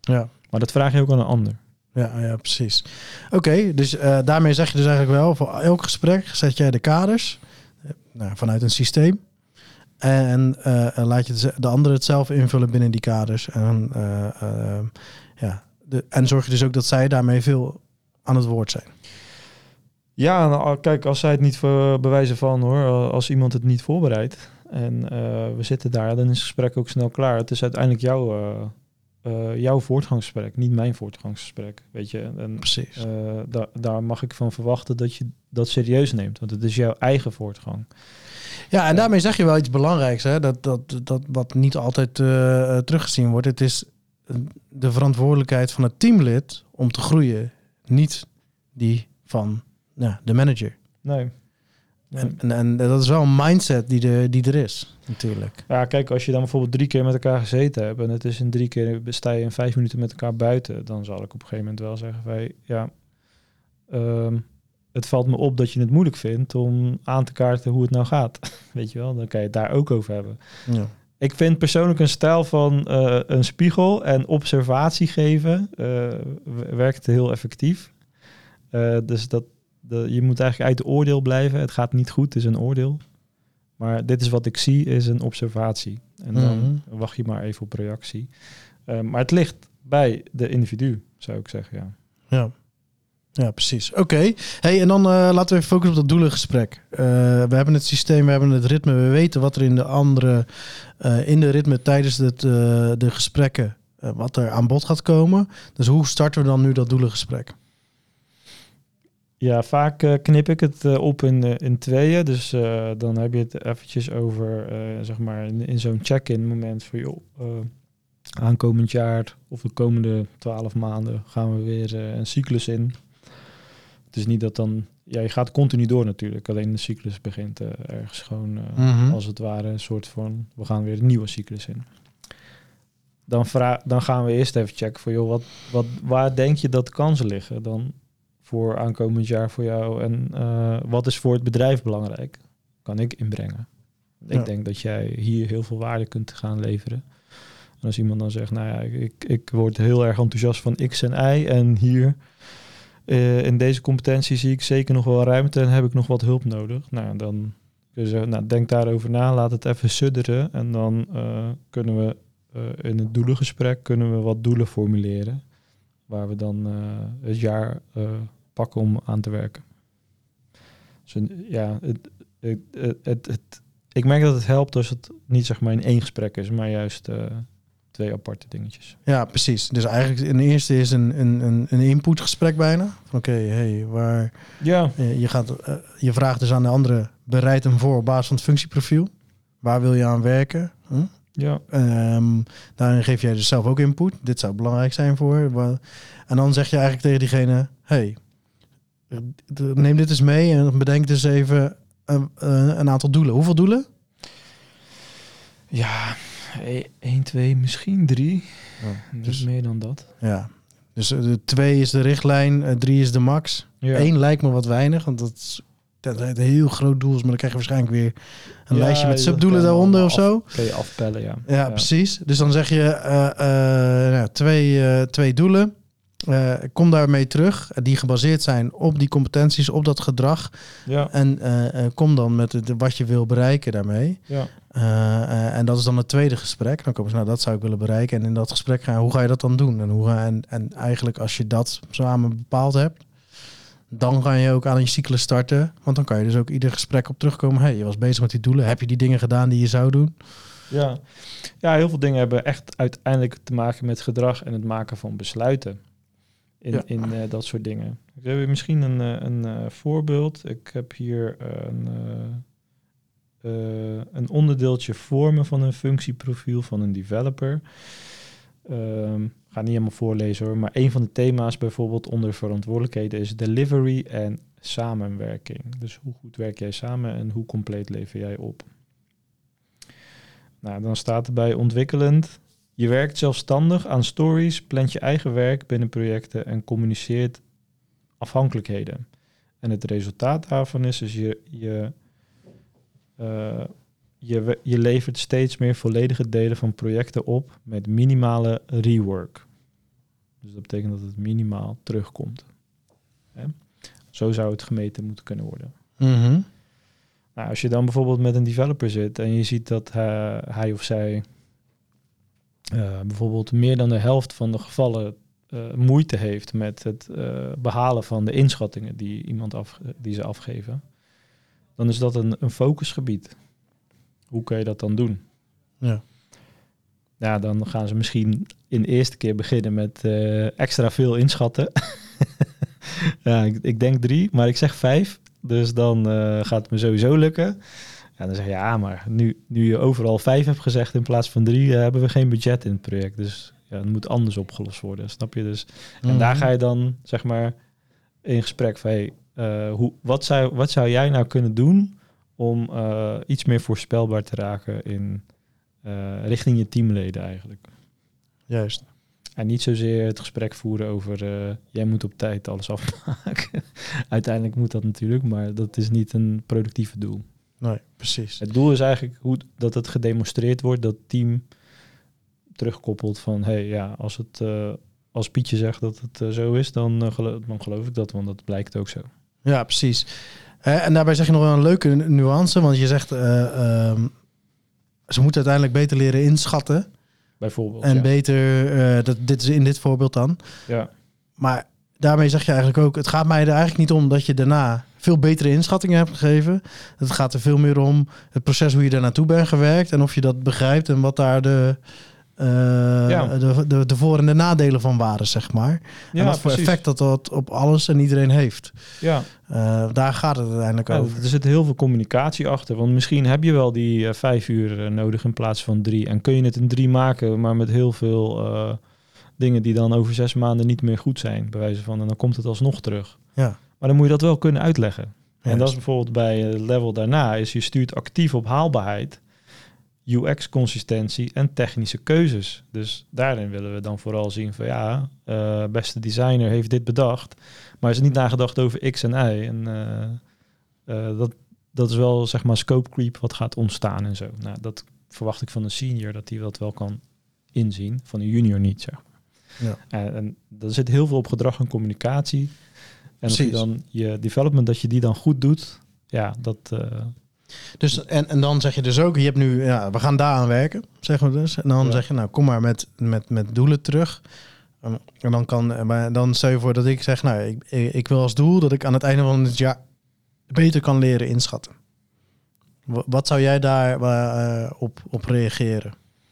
Ja. Maar dat vraag je ook aan een ander. Ja, ja, precies. Oké, okay, dus uh, daarmee zeg je dus eigenlijk wel, voor elk gesprek zet jij de kaders uh, nou, vanuit een systeem. En uh, laat je de andere het zelf invullen binnen die kaders. En, uh, uh, ja, de, en zorg je dus ook dat zij daarmee veel aan het woord zijn. Ja, nou, kijk, als zij het niet voor bewijzen van hoor, als iemand het niet voorbereidt en uh, we zitten daar, dan is het gesprek ook snel klaar. Het is uiteindelijk jouw, uh, uh, jouw voortgangsgesprek, niet mijn voortgangsgesprek, weet je. En, precies. Uh, da- daar mag ik van verwachten dat je dat serieus neemt, want het is jouw eigen voortgang. Ja, en daarmee zeg je wel iets belangrijks, hè? Dat, dat, dat wat niet altijd uh, teruggezien wordt. Het is de verantwoordelijkheid van het teamlid om te groeien, niet die van ja, de manager. Nee. nee. En, en, en dat is wel een mindset die, de, die er is, natuurlijk. Ja, kijk, als je dan bijvoorbeeld drie keer met elkaar gezeten hebt en het is in drie keer sta je in vijf minuten met elkaar buiten, dan zal ik op een gegeven moment wel zeggen van ja, um, het valt me op dat je het moeilijk vindt om aan te kaarten hoe het nou gaat. Weet je wel, dan kan je het daar ook over hebben. Ja. Ik vind persoonlijk een stijl van uh, een spiegel en observatie geven uh, werkt heel effectief. Uh, dus dat de, je moet eigenlijk uit het oordeel blijven. Het gaat niet goed, het is een oordeel. Maar dit is wat ik zie, is een observatie. En dan mm-hmm. wacht je maar even op reactie. Uh, maar het ligt bij de individu, zou ik zeggen, ja. Ja. Ja, precies. Oké. Okay. Hey, en dan uh, laten we even focussen op dat doelengesprek. Uh, we hebben het systeem, we hebben het ritme. We weten wat er in de andere, uh, in de ritme tijdens het, uh, de gesprekken, uh, wat er aan bod gaat komen. Dus hoe starten we dan nu dat doelengesprek? Ja, vaak uh, knip ik het uh, op in, uh, in tweeën. Dus uh, dan heb je het eventjes over, uh, zeg maar, in, in zo'n check-in moment voor joh, uh, aankomend jaar of de komende twaalf maanden gaan we weer uh, een cyclus in. Het is niet dat dan... Ja, je gaat continu door natuurlijk. Alleen de cyclus begint uh, ergens gewoon uh, mm-hmm. als het ware een soort van... We gaan weer een nieuwe cyclus in. Dan, vra- dan gaan we eerst even checken voor... joh, wat, wat, waar denk je dat de kansen liggen dan voor aankomend jaar voor jou? En uh, wat is voor het bedrijf belangrijk? Kan ik inbrengen? Ik ja. denk dat jij hier heel veel waarde kunt gaan leveren. En als iemand dan zegt... Nou ja, ik, ik word heel erg enthousiast van X en Y en hier... Uh, in deze competentie zie ik zeker nog wel ruimte en heb ik nog wat hulp nodig. Nou, dan kun je zeggen, nou, denk daarover na, laat het even sudderen. En dan uh, kunnen we uh, in het doelengesprek kunnen we wat doelen formuleren. Waar we dan uh, het jaar uh, pakken om aan te werken. Dus ja, het, het, het, het, het, ik merk dat het helpt als het niet zeg maar in één gesprek is, maar juist... Uh, twee aparte dingetjes. Ja, precies. Dus eigenlijk in de eerste is een, een, een inputgesprek bijna. Oké, okay, hey, waar... Ja. Je, gaat, uh, je vraagt dus aan de andere, bereid hem voor op basis van het functieprofiel. Waar wil je aan werken? Hm? Ja. Um, daarin geef jij dus zelf ook input. Dit zou belangrijk zijn voor... Waar, en dan zeg je eigenlijk tegen diegene... Hey, neem dit eens mee en bedenk dus even een, een aantal doelen. Hoeveel doelen? Ja... één, twee, misschien drie. Ja, dus meer dan dat. Ja. Dus de twee is de richtlijn, drie is de max. Ja. Eén lijkt me wat weinig, want dat is, dat is een heel groot doel. Maar dan krijg je waarschijnlijk weer een ja, lijstje met subdoelen daaronder of zo. Kun je afpellen, ja. Ja, ja. Precies. Dus dan zeg je uh, uh, nou, twee, uh, twee doelen. Uh, kom daarmee terug, die gebaseerd zijn op die competenties, op dat gedrag. Ja. En uh, uh, kom dan met de, wat je wil bereiken daarmee. Ja. Uh, uh, en dat is dan het tweede gesprek. Dan komen ze, nou, dat zou ik willen bereiken. En in dat gesprek gaan, hoe ga je dat dan doen? En, hoe ga, en, en eigenlijk als je dat samen bepaald hebt, dan ga je ook aan je cyclus starten. Want dan kan je dus ook ieder gesprek op terugkomen. Hey, je was bezig met die doelen. Heb je die dingen gedaan die je zou doen? Ja, ja heel veel dingen hebben echt uiteindelijk te maken met gedrag en het maken van besluiten. In, ja. in uh, dat soort dingen. Ik heb misschien een, een uh, voorbeeld. Ik heb hier een, uh, uh, een onderdeeltje vormen van een functieprofiel van een developer. Um, ik ga niet helemaal voorlezen hoor, maar een van de thema's bijvoorbeeld onder verantwoordelijkheden is delivery en samenwerking. Dus hoe goed werk jij samen en hoe compleet lever jij op? Nou, dan staat erbij ontwikkelend. Je werkt zelfstandig aan stories, plant je eigen werk binnen projecten en communiceert afhankelijkheden. En het resultaat daarvan is dus je, je, uh, je, je levert steeds meer volledige delen van projecten op met minimale rework. Dus dat betekent dat het minimaal terugkomt. Hè? Zo zou het gemeten moeten kunnen worden. Mm-hmm. Nou, als je dan bijvoorbeeld met een developer zit en je ziet dat hij, hij of zij uh, bijvoorbeeld meer dan de helft van de gevallen uh, moeite heeft met het uh, behalen van de inschattingen die iemand af, die ze afgeven, dan is dat een, een focusgebied. Hoe kun je dat dan doen? Ja. Ja, dan gaan ze misschien in de eerste keer beginnen met uh, extra veel inschatten. ja, ik, ik denk drie, maar ik zeg vijf. Dus dan uh, gaat het me sowieso lukken. Ja, dan zeg je, ja, maar nu, nu je overal vijf hebt gezegd in plaats van drie, uh, hebben we geen budget in het project. Dus ja, het moet anders opgelost worden, snap je? Dus, en mm-hmm. daar ga je dan, zeg maar, in gesprek van, hey, uh, hoe, wat, zou, wat zou jij nou kunnen doen om uh, iets meer voorspelbaar te raken in uh, richting je teamleden eigenlijk? Juist. En niet zozeer het gesprek voeren over uh, jij moet op tijd alles afmaken. Uiteindelijk moet dat natuurlijk, maar dat is niet een productieve doel. Nee, precies. Het doel is eigenlijk hoe, dat het gedemonstreerd wordt, dat het team terugkoppelt van, hé, hey, ja, als het uh, als Pietje zegt dat het uh, zo is, dan, uh, geloof, dan geloof ik dat, want dat blijkt ook zo. Ja, precies. Uh, en daarbij zeg je nog een leuke nuance, want je zegt, uh, uh, ze moeten uiteindelijk beter leren inschatten. Bijvoorbeeld. En ja. beter, uh, dat, dit is in dit voorbeeld dan. Ja. Maar daarmee zeg je eigenlijk ook, het gaat mij er eigenlijk niet om dat je daarna veel betere inschattingen hebt gegeven. Het gaat er veel meer om het proces hoe je daar naartoe bent gewerkt en of je dat begrijpt en wat daar de, uh, ja. de, de, de voor- en de nadelen van waren, zeg maar. Ja, en wat voor effect dat dat op alles en iedereen heeft. Ja. Uh, daar gaat het uiteindelijk ja, over. Er zit heel veel communicatie achter. Want misschien heb je wel die uh, vijf uur uh, nodig in plaats van drie. En kun je het in drie maken, maar met heel veel uh, dingen die dan over zes maanden niet meer goed zijn. Bij wijze van, en dan komt het alsnog terug. Ja. Maar dan moet je dat wel kunnen uitleggen. Ja, en dat is bijvoorbeeld bij het level daarna, is je stuurt actief op haalbaarheid, U X-consistentie en technische keuzes. Dus daarin willen we dan vooral zien van ja, uh, beste designer heeft dit bedacht, maar is niet nagedacht over X en Y. En uh, uh, dat, dat is wel zeg maar scope creep wat gaat ontstaan en zo. Nou, dat verwacht ik van een senior, dat hij dat wel kan inzien, van een junior niet, zeg maar. Ja. En, en er zit heel veel op gedrag en communicatie. En als je dan je development, dat je die dan goed doet, ja, dat... Uh, Dus, en, en dan zeg je dus ook, je hebt nu, ja, we gaan daar aan werken, zeggen we dus. En dan ja. zeg je, nou, kom maar met, met, met doelen terug. Um, en dan kan, maar dan stel je voor dat ik zeg, nou, ik, ik wil als doel dat ik aan het einde van het jaar beter kan leren inschatten. W- wat zou jij daar uh, op, op reageren?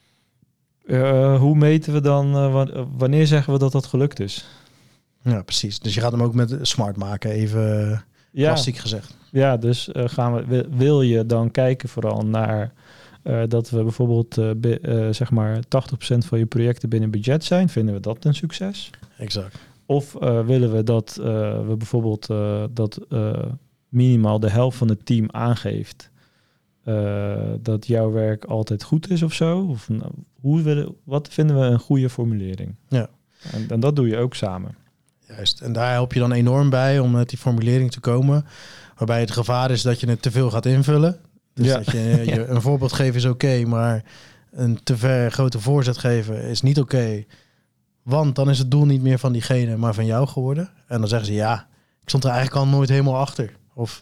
Uh, hoe meten we dan, uh, wanneer zeggen we dat dat gelukt is? Ja, precies. Dus je gaat hem ook met smart maken, even ja. klassiek gezegd. Ja, dus uh, gaan we, wil je dan kijken vooral naar uh, dat we bijvoorbeeld uh, be, uh, zeg maar tachtig procent van je projecten binnen budget zijn? Vinden we dat een succes? Exact. Of uh, willen we dat uh, we bijvoorbeeld uh, dat uh, minimaal de helft van het team aangeeft uh, dat jouw werk altijd goed is of zo? Of nou, hoe willen, wat vinden we een goede formulering? Ja. En, en dat doe je ook samen. Juist, en daar help je dan enorm bij om met die formulering te komen, waarbij het gevaar is dat je het te veel gaat invullen. Dus ja. dat je, je ja. een voorbeeld geven is oké, okay, maar een te ver grote voorzet geven is niet oké. Okay, want dan is het doel niet meer van diegene, maar van jou geworden. En dan zeggen ze, ja, ik stond er eigenlijk al nooit helemaal achter. Of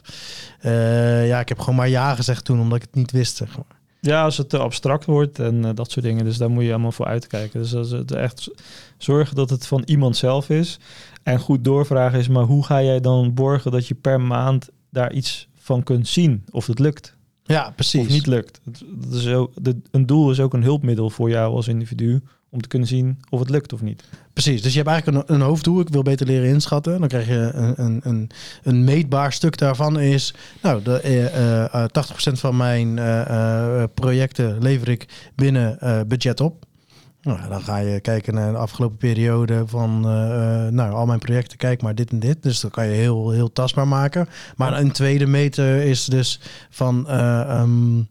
uh, ja, ik heb gewoon maar ja gezegd toen, omdat ik het niet wist. Zeg maar. Ja, als het te abstract wordt en uh, dat soort dingen. Dus daar moet je allemaal voor uitkijken. Dus als het echt zorgen dat het van iemand zelf is. En goed doorvragen is, maar hoe ga jij dan borgen dat je per maand daar iets van kunt zien? Of het lukt. Ja, precies. Of niet lukt. Dat is ook, de, een doel is ook een hulpmiddel voor jou als individu om te kunnen zien of het lukt of niet. Precies, dus je hebt eigenlijk een, een hoofddoel. Ik wil beter leren inschatten. Dan krijg je een, een, een, een meetbaar stuk daarvan is, nou, de, uh, uh, tachtig procent van mijn uh, uh, projecten lever ik binnen uh, budget op. Nou, dan ga je kijken naar de afgelopen periode van, uh, nou, al mijn projecten, kijk maar dit en dit. Dus dat kan je heel, heel tastbaar maken. Maar een tweede meter is dus van uh, um,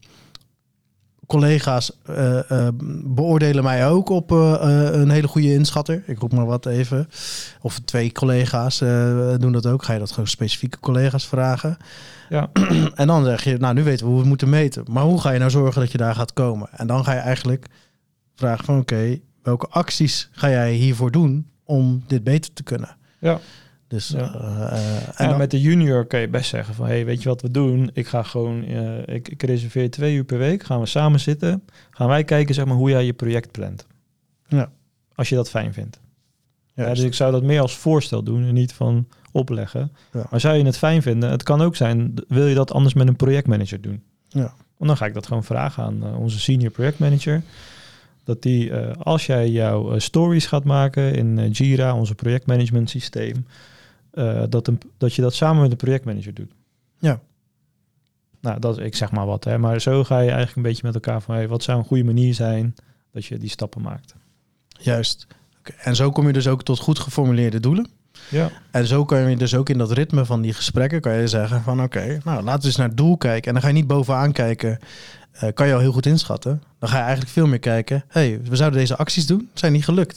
collega's uh, uh, beoordelen mij ook op uh, uh, een hele goede inschatter. Ik roep maar wat even. Of twee collega's uh, doen dat ook. Ga je dat gewoon specifieke collega's vragen. Ja. En dan zeg je, nou, nu weten we hoe we moeten meten. Maar hoe ga je nou zorgen dat je daar gaat komen? En dan ga je eigenlijk vragen van, oké, okay, welke acties ga jij hiervoor doen om dit beter te kunnen. Ja. Dus, ja. Uh, uh, en ja, dan, met de junior kan je best zeggen van... hey, weet je wat we doen? Ik ga gewoon... Uh, ik, ik reserveer twee uur per week. Gaan we samen zitten. Gaan wij kijken zeg maar, hoe jij je project plant. Ja. Als je dat fijn vindt. Ja, dus ik zou dat meer als voorstel doen en niet van opleggen. Ja. Maar zou je het fijn vinden? Het kan ook zijn, wil je dat anders met een projectmanager doen? Ja. Want dan ga ik dat gewoon vragen aan uh, onze senior projectmanager. Dat die, uh, als jij jouw uh, stories gaat maken in uh, Jira, onze projectmanagement systeem, uh, dat, een, dat je dat samen met de projectmanager doet. Ja. Nou, dat ik zeg maar wat, hè. Maar zo ga je eigenlijk een beetje met elkaar van, hey, wat zou een goede manier zijn dat je die stappen maakt. Juist. Okay. En zo kom je dus ook tot goed geformuleerde doelen. Ja. En zo kan je dus ook in dat ritme van die gesprekken kan je zeggen van oké, okay, nou laten we eens naar het doel kijken. En dan ga je niet bovenaan kijken, uh, kan je al heel goed inschatten. Dan ga je eigenlijk veel meer kijken, hey, we zouden deze acties doen, zijn niet gelukt.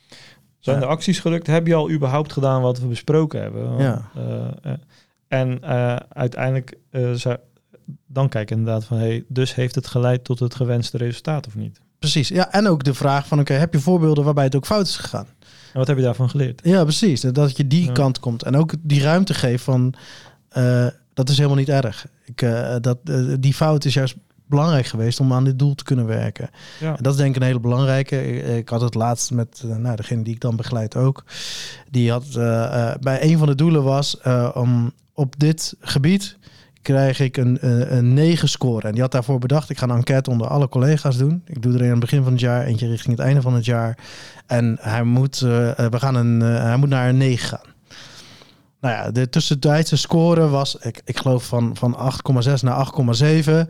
Zijn ja. de acties gelukt? Heb je al überhaupt gedaan wat we besproken hebben? Ja. Uh, uh, en uh, uiteindelijk uh, zou, dan kijk je inderdaad van, hey, dus heeft het geleid tot het gewenste resultaat of niet? Precies, ja, en ook de vraag van oké, okay, heb je voorbeelden waarbij het ook fout is gegaan? En wat heb je daarvan geleerd? Ja, precies. Dat je die ja. kant komt. En ook die ruimte geeft van... Uh, dat is helemaal niet erg. Ik, uh, dat, uh, die fout is juist belangrijk geweest om aan dit doel te kunnen werken. Ja. En dat is denk ik een hele belangrijke. Ik, ik had het laatst met uh, nou, degene die ik dan begeleid ook. Die had uh, uh, bij een van de doelen was... Uh, om op dit gebied krijg ik een, uh, een negen score. En die had daarvoor bedacht... ik ga een enquête onder alle collega's doen. Ik doe er een aan het begin van het jaar... eentje richting het einde van het jaar... En hij moet, uh, we gaan een, uh, hij moet naar een negen gaan. Nou ja, de tussentijdse score was, ik, ik geloof van, van acht komma zes naar acht komma zeven.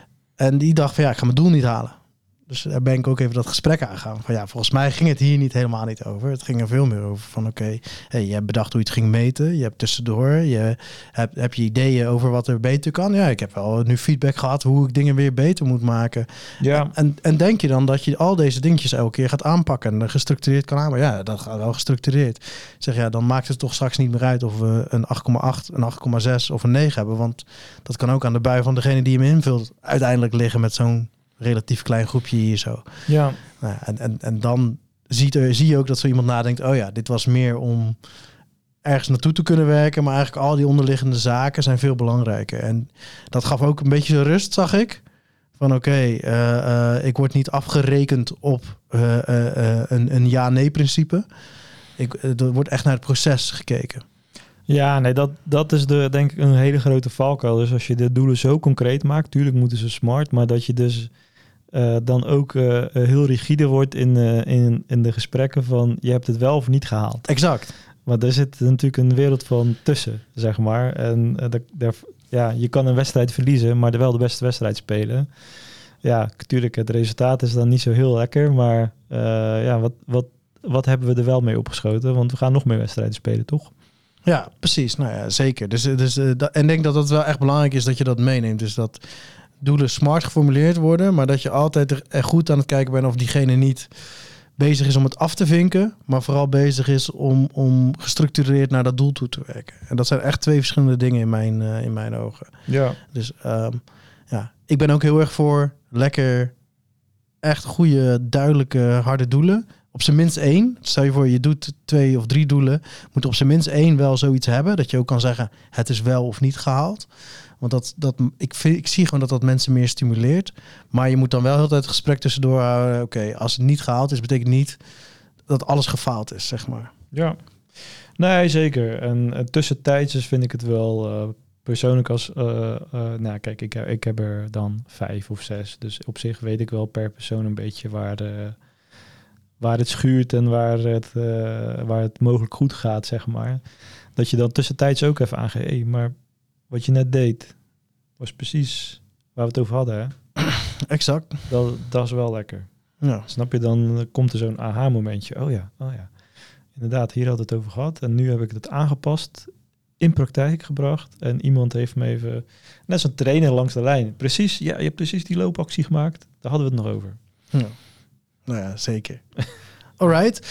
En die dacht van ja, ik ga mijn doel niet halen. Dus daar ben ik ook even dat gesprek aangegaan. Van ja, volgens mij ging het hier niet helemaal niet over. Het ging er veel meer over van oké, okay, hey, je hebt bedacht hoe je het ging meten. Je hebt tussendoor, je hebt, heb je ideeën over wat er beter kan. Ja, ik heb wel nu feedback gehad hoe ik dingen weer beter moet maken. Ja. En, en denk je dan dat je al deze dingetjes elke keer gaat aanpakken en gestructureerd kan aanpakken? Ja, dat gaat wel gestructureerd. Ik zeg ja, dan maakt het toch straks niet meer uit of we een acht komma acht, een acht komma zes of een negen hebben. Want dat kan ook aan de bui van degene die hem invult uiteindelijk liggen met zo'n relatief klein groepje hier zo. Ja. Nou, en, en, en dan ziet er, zie je ook dat zo iemand nadenkt... oh ja, dit was meer om ergens naartoe te kunnen werken... maar eigenlijk al die onderliggende zaken zijn veel belangrijker. En dat gaf ook een beetje rust, zag ik. Van oké, okay, uh, uh, ik word niet afgerekend op uh, uh, uh, een, een ja-nee-principe. Ik, uh, er wordt echt naar het proces gekeken. Ja, nee, dat, dat is de, denk ik een hele grote valkuil. Dus als je de doelen zo concreet maakt... tuurlijk moeten ze smart, maar dat je dus... Uh, dan ook uh, heel rigide wordt in, uh, in, in de gesprekken van je hebt het wel of niet gehaald. Exact. Maar er zit natuurlijk een wereld van tussen, zeg maar. En uh, de, de, ja, je kan een wedstrijd verliezen, maar er wel de beste wedstrijd spelen. Ja, natuurlijk, het resultaat is dan niet zo heel lekker. Maar uh, ja, wat, wat, wat hebben we er wel mee opgeschoten? Want we gaan nog meer wedstrijden spelen, toch? Ja, precies. Nou ja, zeker. Dus, dus, uh, dat, en ik denk dat het wel echt belangrijk is dat je dat meeneemt. Dus dat... doelen smart geformuleerd worden, maar dat je altijd er goed aan het kijken bent of diegene niet bezig is om het af te vinken, maar vooral bezig is om, om gestructureerd naar dat doel toe te werken. En dat zijn echt twee verschillende dingen in mijn, uh, in mijn ogen. Ja. Dus um, ja, ik ben ook heel erg voor lekker echt goede, duidelijke, harde doelen. Op zijn minst één. Stel je voor, je doet twee of drie doelen. Moet op zijn minst één wel zoiets hebben. Dat je ook kan zeggen, het is wel of niet gehaald. Want dat, dat, ik, vind, ik zie gewoon dat dat mensen meer stimuleert. Maar je moet dan wel heel tijd het gesprek tussendoor houden. Oké, okay, als het niet gehaald is, betekent niet dat alles gefaald is, zeg maar. Ja, nee, zeker. En uh, tussentijds vind ik het wel uh, persoonlijk als... Uh, uh, nou, kijk, ik, ik heb er dan vijf of zes. Dus op zich weet ik wel per persoon een beetje waar, de, waar het schuurt en waar het, uh, waar het mogelijk goed gaat, zeg maar. Dat je dan tussentijds ook even aangeeft, hey, maar... wat je net deed, was precies waar we het over hadden, hè? Exact. Dat, dat is wel lekker. Ja. Snap je, dan komt er zo'n aha-momentje. Oh ja, oh ja. Inderdaad, hier had het over gehad. En nu heb ik het aangepast, in praktijk gebracht. En iemand heeft me even... net zo'n trainer langs de lijn. Precies, ja, je hebt precies die loopactie gemaakt. Daar hadden we het nog over. Ja. Nou ja, zeker. Alright.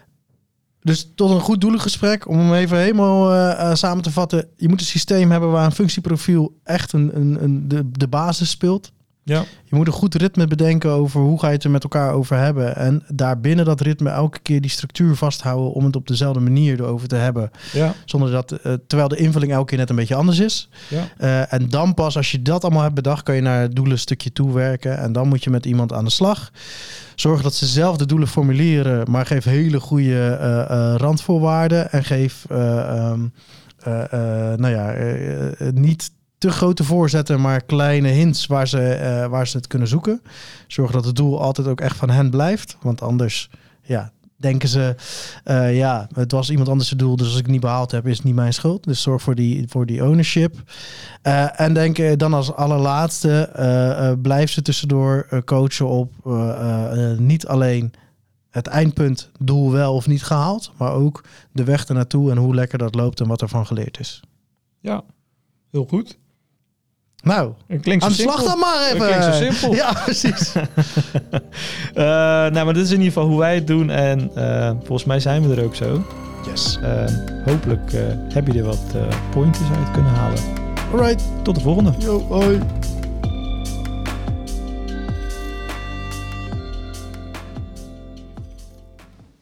Dus tot een goed doelengesprek, om hem even helemaal uh, uh, samen te vatten. Je moet een systeem hebben waar een functieprofiel echt een, een, een, de, de basis speelt. Ja. Je moet een goed ritme bedenken over hoe ga je het er met elkaar over hebben. En daarbinnen dat ritme elke keer die structuur vasthouden om het op dezelfde manier erover te hebben. Ja. Zonder dat, uh, terwijl de invulling elke keer net een beetje anders is. Ja. Uh, en dan pas als je dat allemaal hebt bedacht, kan je naar het doelenstukje toe werken. En dan moet je met iemand aan de slag. Zorg dat ze zelf de doelen formuleren, maar geef hele goede uh, uh, randvoorwaarden. En geef uh, um, uh, uh, nou ja, uh, uh, niet te grote voorzetten, maar kleine hints waar ze, uh, waar ze het kunnen zoeken. Zorg dat het doel altijd ook echt van hen blijft. Want anders ja, denken ze, uh, ja, het was iemand anders het doel, dus als ik het niet behaald heb, is het niet mijn schuld. Dus zorg voor die, voor die ownership. Uh, en denk uh, dan als allerlaatste, uh, uh, blijf ze tussendoor uh, coachen op uh, uh, uh, niet alleen het eindpunt, doel wel of niet gehaald, maar ook de weg ernaartoe en hoe lekker dat loopt en wat ervan geleerd is. Ja, heel goed. Nou, klinkt aan zo de slag simpel. dan maar even. Dat klinkt zo simpel. Ja, precies. uh, nou, maar dit is in ieder geval hoe wij het doen. En uh, volgens mij zijn we er ook zo. Yes. Uh, hopelijk uh, heb je er wat uh, pointers uit kunnen halen. Alright. Tot de volgende. Yo, hoi.